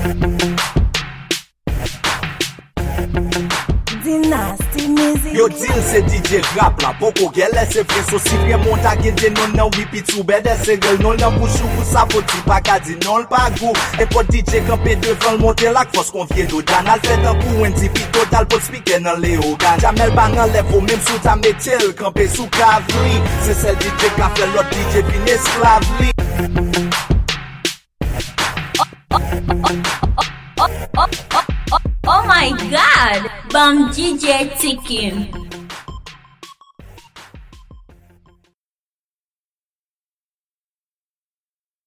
Dynasty music. Yo deal se DJ rap la, poko gele se freso si fre monta gede non nan wipi tou bede se gel non nan bouchou pou sapoti pa ka di non pa gou. E pot DJ kampe devan monte lak fos kon vie do dan al fet an kou en tipi total pot spike nan le ogan. Jamel bang an levo même sou ta metel kampe sou kavri. Se sel DJ ka fe lot DJ fin esklav li. Oh my god! Bam DJ Tikim.